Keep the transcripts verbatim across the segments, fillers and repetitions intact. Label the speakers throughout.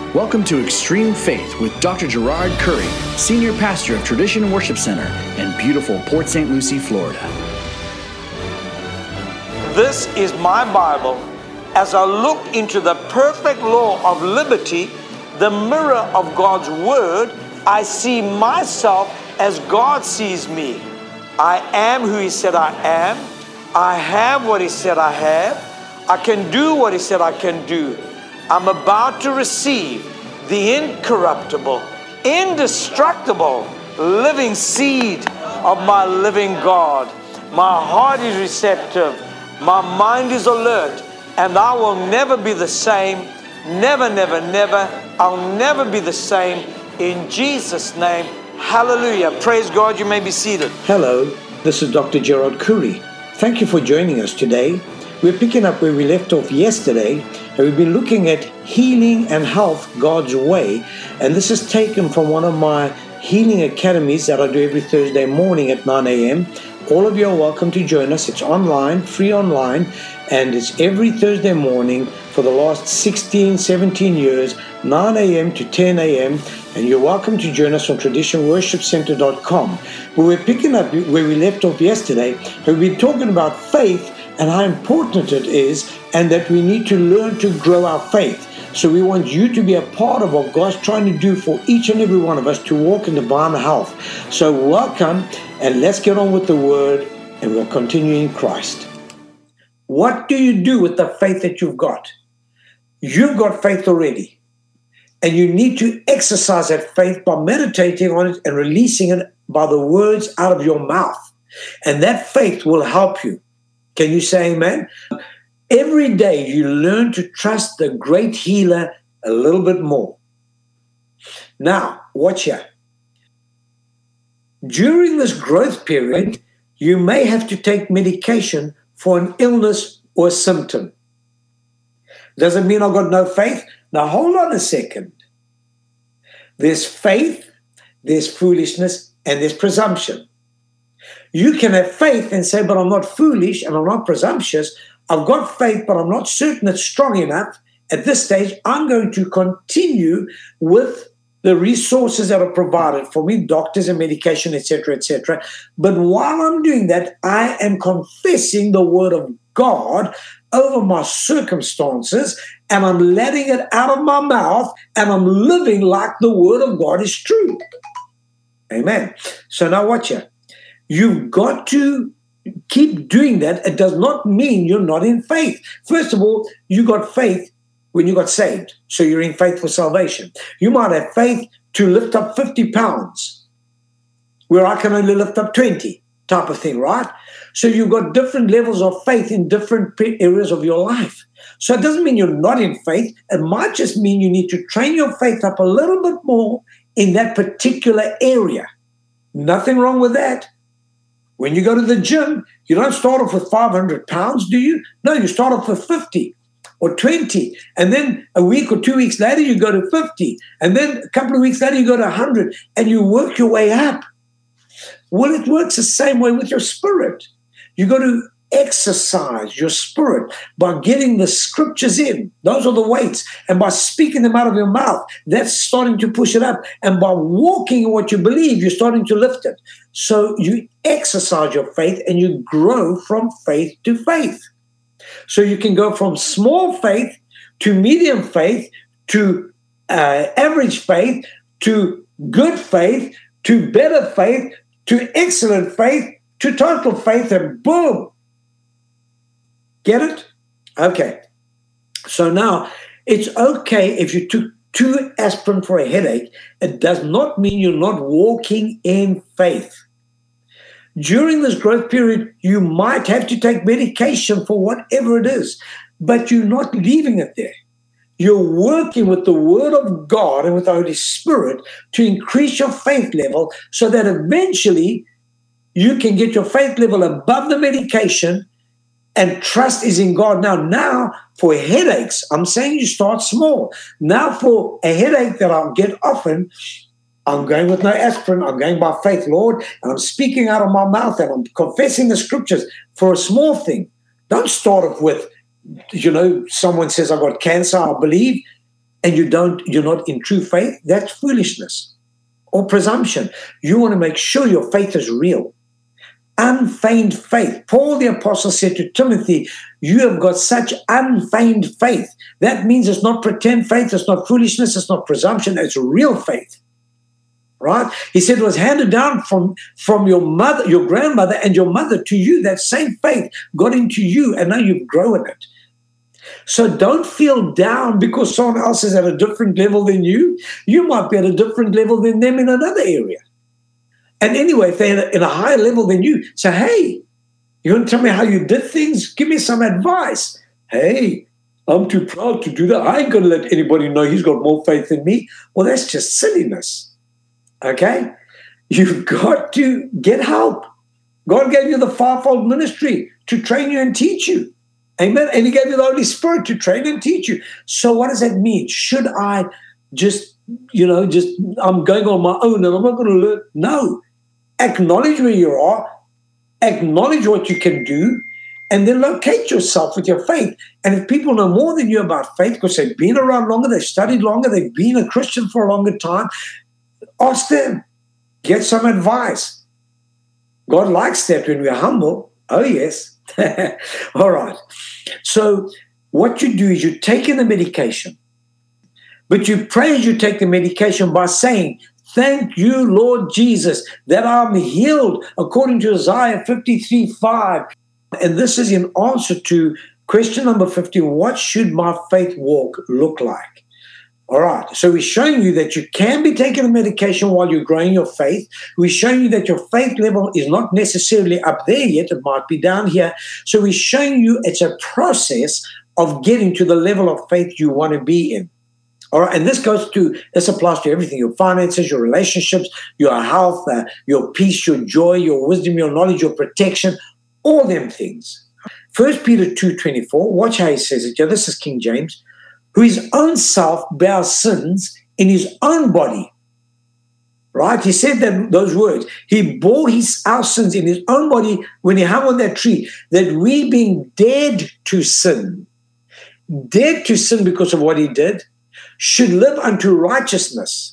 Speaker 1: Welcome to Extreme Faith with Doctor Gerard Curry, Senior Pastor of Tradition Worship Center in beautiful Port Saint Lucie, Florida.
Speaker 2: This is my Bible. As I look into the perfect law of liberty, the mirror of God's Word, I see myself as God sees me. I am who He said I am. I have what He said I have. I can do what He said I can do. I'm about to receive the incorruptible, indestructible, living seed of my living God. My heart is receptive. My mind is alert. And I will never be the same. Never, never, never. I'll never be the same. In Jesus' name, hallelujah. Praise God. You may be seated.
Speaker 3: Hello, this is Doctor Gerard Curry. Thank you for joining us today. We're picking up where we left off yesterday, and we've been looking at healing and health God's way. And this is taken from one of my healing academies that I do every Thursday morning at nine a.m. All of you are welcome to join us. It's online, free online, and it's every Thursday morning for the last sixteen, seventeen years, nine a.m. to ten a.m. And you're welcome to join us on tradition worship center dot com. But we're picking up where we left off yesterday, and we've been talking about faith and how important it is, and that we need to learn to grow our faith. So we want you to be a part of what God's trying to do for each and every one of us to walk in divine health. So welcome, and let's get on with the word, and we'll continue in Christ. What do you do with the faith that you've got? You've got faith already, and you need to exercise that faith by meditating on it and releasing it by the words out of your mouth. And that faith will help you. Can you say amen? Every day you learn to trust the great healer a little bit more. Now, watch here. During this growth period, you may have to take medication for an illness or a symptom. Doesn't mean I've got no faith. Now, hold on a second. There's faith, there's foolishness, and there's presumption. You can have faith and say, but I'm not foolish and I'm not presumptuous. I've got faith, but I'm not certain it's strong enough. At this stage, I'm going to continue with the resources that are provided for me, doctors and medication, et cetera, et cetera. But while I'm doing that, I am confessing the word of God over my circumstances, and I'm letting it out of my mouth, and I'm living like the word of God is true. Amen. So now watch here. You've got to keep doing that. It does not mean you're not in faith. First of all, you got faith when you got saved. So you're in faith for salvation. You might have faith to lift up fifty pounds, where I can only lift up twenty, type of thing, right? So you've got different levels of faith in different areas of your life. So it doesn't mean you're not in faith. It might just mean you need to train your faith up a little bit more in that particular area. Nothing wrong with that. When you go to the gym, you don't start off with five hundred pounds, do you? No, you start off with fifty or twenty. And then a week or two weeks later, you go to fifty. And then a couple of weeks later, you go to one hundred. And you work your way up. Well, it works the same way with your spirit. You got to exercise your spirit by getting the scriptures in. Those are the weights. And by speaking them out of your mouth, that's starting to push it up. And by walking in what you believe, you're starting to lift it. So you exercise your faith and you grow from faith to faith. So you can go from small faith to medium faith to uh, average faith to good faith to better faith to excellent faith to total faith, and boom. Get it? Okay. So now it's okay if you took two aspirin for a headache. It does not mean you're not walking in faith. During this growth period, you might have to take medication for whatever it is, but you're not leaving it there. You're working with the Word of God and with the Holy Spirit to increase your faith level so that eventually you can get your faith level above the medication. And trust is in God. Now, now for headaches, I'm saying you start small. Now for a headache that I'll get often, I'm going with no aspirin. I'm going by faith, Lord, and I'm speaking out of my mouth and I'm confessing the scriptures for a small thing. Don't start off with, you know, someone says, I've got cancer, I believe. and you don't, you're not in true faith, that's foolishness or presumption. You want to make sure your faith is real. Unfeigned faith. Paul the Apostle said to Timothy, you have got such unfeigned faith. That means it's not pretend faith, it's not foolishness, it's not presumption, it's real faith. Right? He said it was handed down from, from your mother, your grandmother and your mother to you. That same faith got into you, and now you've grown it. So don't feel down because someone else is at a different level than you. You might be at a different level than them in another area. And anyway, if they're in a higher level than you, say, hey, you want to tell me how you did things? Give me some advice. Hey, I'm too proud to do that. I ain't going to let anybody know he's got more faith than me. Well, that's just silliness. Okay? You've got to get help. God gave you the fivefold ministry to train you and teach you. Amen? And he gave you the Holy Spirit to train and teach you. So what does that mean? Should I just, you know, just, I'm going on my own and I'm not going to learn? No. Acknowledge where you are. Acknowledge what you can do. And then locate yourself with your faith. And if people know more than you about faith, because they've been around longer, they've studied longer, they've been a Christian for a longer time, ask them. Get some advice. God likes that when we're humble. Oh, yes. All right. So what you do is you take in the medication, but you pray as you take the medication by saying, thank you, Lord Jesus, that I'm healed according to Isaiah fifty-three five. And this is in answer to question number fifteen. What should my faith walk look like? All right. So we're showing you that you can be taking the medication while you're growing your faith. We're showing you that your faith level is not necessarily up there yet. It might be down here. So we're showing you it's a process of getting to the level of faith you want to be in. All right. And this goes to, this applies to everything, your finances, your relationships, your health, uh, your peace, your joy, your wisdom, your knowledge, your protection, all them things. First Peter two twenty-four, watch how he says it. Yeah, this is King James. Who his own self bare sins in his own body. Right? He said that those words. He bore his our sins in his own body when he hung on that tree, that we being dead to sin, dead to sin because of what he did, should live unto righteousness,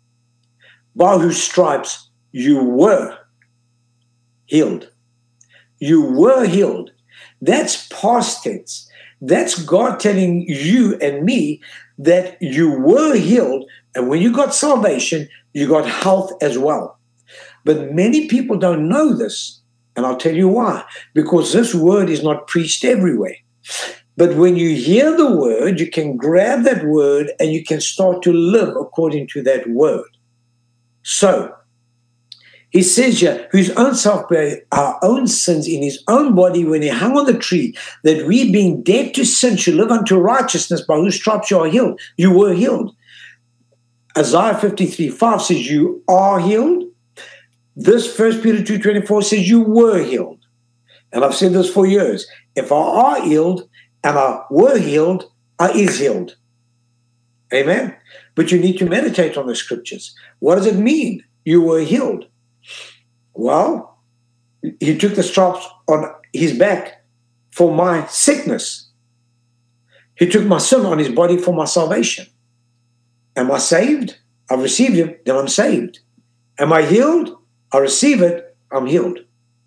Speaker 3: by whose stripes you were healed. You were healed. That's past tense. That's God telling you and me that you were healed, and when you got salvation, you got health as well. But many people don't know this, and I'll tell you why. Because this word is not preached everywhere. But when you hear the word, you can grab that word and you can start to live according to that word. So, he says here, whose own self bare our own sins in his own body when he hung on the tree, that we being dead to sin should live unto righteousness, by whose stripes you are healed. You were healed. Isaiah fifty-three five says you are healed. This First Peter two twenty-four says you were healed. And I've said this for years. If I are healed and I were healed, I is healed. Amen? But you need to meditate on the scriptures. What does it mean? You were healed. Well, he took the stripes on his back for my sickness. He took my sin on his body for my salvation. Am I saved? I've received him, then I'm saved. Am I healed? I receive it, I'm healed.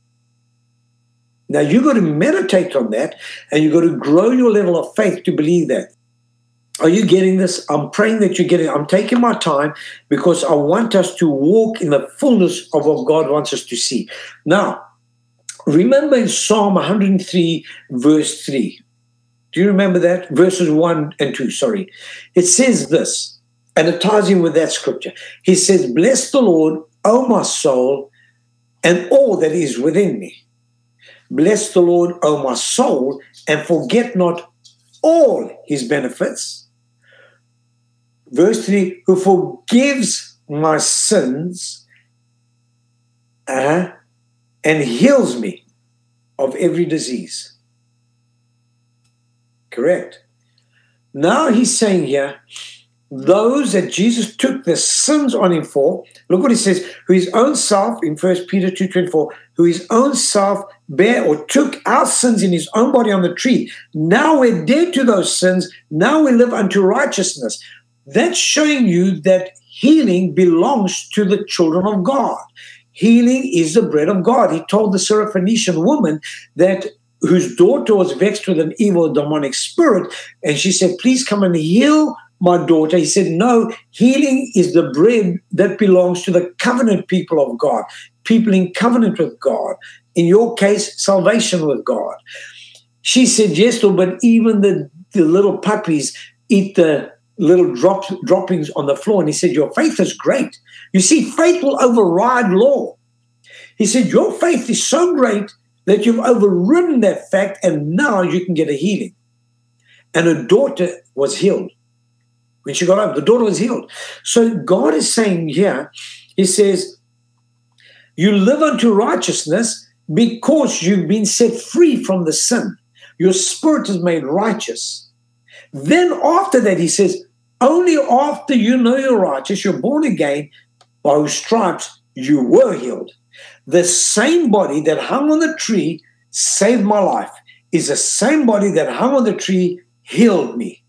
Speaker 3: Now you've got to meditate on that, and you've got to grow your level of faith to believe that. Are you getting this? I'm praying that you're getting it. I'm taking my time because I want us to walk in the fullness of what God wants us to see. Now, remember in Psalm one hundred three, verse three. Do you remember that? Verses one and two, sorry. It says this, and it ties in with that scripture. He says, bless the Lord, O my soul, and all that is within me. Bless the Lord, O my soul, and forget not all his benefits. Verse three, who forgives my sins uh, and heals me of every disease. Correct. Now he's saying here, those that Jesus took the sins on him for, look what he says, who his own self, in First Peter two twenty-four, who his own self bare or took our sins in his own body on the tree. Now we're dead to those sins. Now we live unto righteousness. That's showing you that healing belongs to the children of God. Healing is the bread of God. He told the Syrophoenician woman that whose daughter was vexed with an evil demonic spirit, and she said, please come and heal my daughter. He said, no, healing is the bread that belongs to the covenant people of God, people in covenant with God. In your case, salvation with God. She said, yes, Lord, but even the, the little puppies eat the little drops, droppings on the floor. And he said, your faith is great. You see, faith will override law. He said, your faith is so great that you've overridden that fact, and now you can get a healing. And her daughter was healed. When she got home, the daughter was healed. So God is saying here, he says, you live unto righteousness because you've been set free from the sin. Your spirit is made righteous. Then after that, he says, only after you know you're righteous, you're born again, by whose stripes you were healed. The same body that hung on the tree saved my life is the same body that hung on the tree healed me.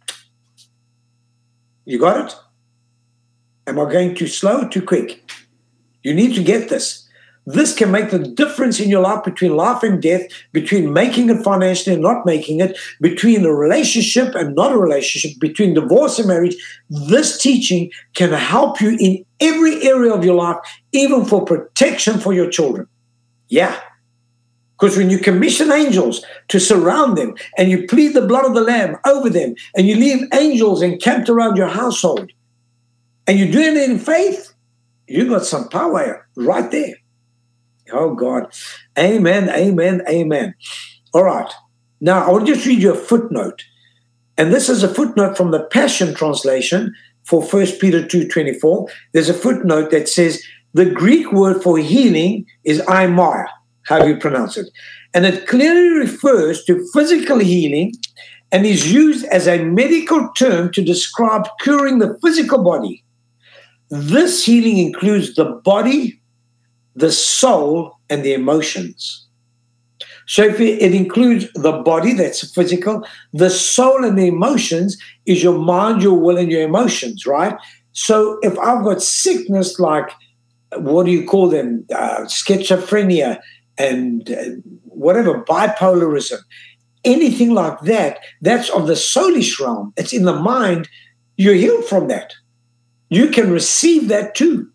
Speaker 3: You got it? Am I going too slow, too quick? You need to get this. This can make the difference in your life between life and death, between making it financially and not making it, between a relationship and not a relationship, between divorce and marriage. This teaching can help you in every area of your life, even for protection for your children. Yeah. Because when you commission angels to surround them and you plead the blood of the Lamb over them and you leave angels encamped around your household and you're doing it in faith, you got some power right there. Oh, God. Amen, amen, amen. All right. Now, I will just read you a footnote. And this is a footnote from the Passion Translation for First Peter two twenty-four. There's a footnote that says the Greek word for healing is aimia, how you pronounce it. And it clearly refers to physical healing and is used as a medical term to describe curing the physical body. This healing includes the body, the soul, and the emotions. So if it, it includes the body, that's physical, the soul and the emotions is your mind, your will, and your emotions, right? So if I've got sickness like, what do you call them, uh, schizophrenia and uh, whatever, bipolarism, anything like that, that's of the soulish realm. It's in the mind. You're healed from that. You can receive that too.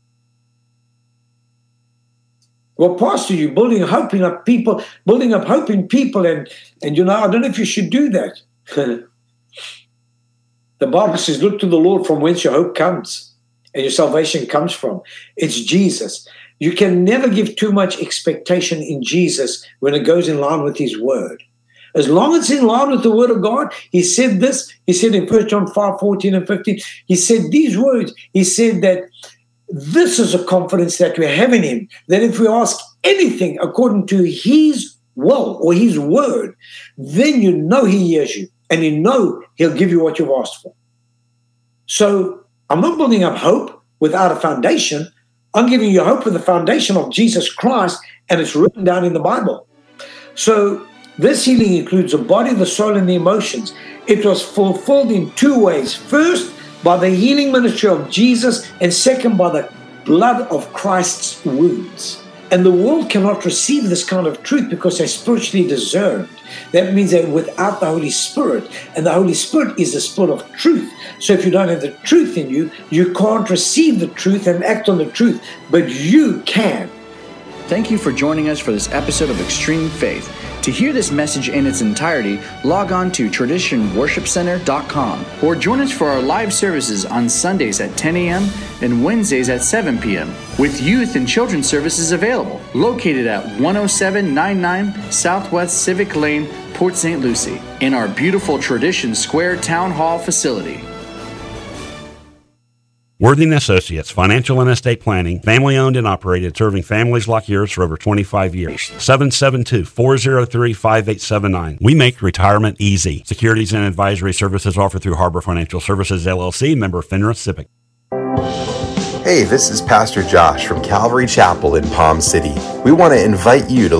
Speaker 3: Well, Pastor, you're building, hoping up people, building up hope in people, and, and you know, I don't know if you should do that. The Bible says, look to the Lord from whence your hope comes and your salvation comes from. It's Jesus. You can never give too much expectation in Jesus when it goes in line with his word. As long as it's in line with the word of God, he said this, he said in First John five, fourteen and fifteen, he said these words, he said that this is a confidence that we have in him, that if we ask anything according to his will or his word, then you know he hears you and you know he'll give you what you've asked for. So I'm not building up hope without a foundation. I'm giving you hope with the foundation of Jesus Christ, and it's written down in the Bible. So this healing includes the body, the soul, and the emotions. It was fulfilled in two ways. First, by the healing ministry of Jesus, and second, by the blood of Christ's wounds. And the world cannot receive this kind of truth because they're spiritually discerned. That means that without the Holy Spirit, and the Holy Spirit is the spirit of truth. So if you don't have the truth in you, you can't receive the truth and act on the truth, but you can.
Speaker 1: Thank you for joining us for this episode of Extreme Faith. To hear this message in its entirety, log on to tradition worship center dot com or join us for our live services on Sundays at ten a.m. and Wednesdays at seven p.m. with youth and children's services available, located at one oh seven ninety-nine Southwest Civic Lane, Port Saint Lucie, in our beautiful Tradition Square Town Hall facility.
Speaker 4: Worthing Associates, financial and estate planning, family owned and operated, serving families like yours for over twenty-five years. seven seven two, four oh three, five eight seven nine. We make retirement easy. Securities and advisory services offered through Harbor Financial Services, L L C, member FINRA SIPC.
Speaker 5: Hey, this is Pastor Josh from Calvary Chapel in Palm City. We want to invite you to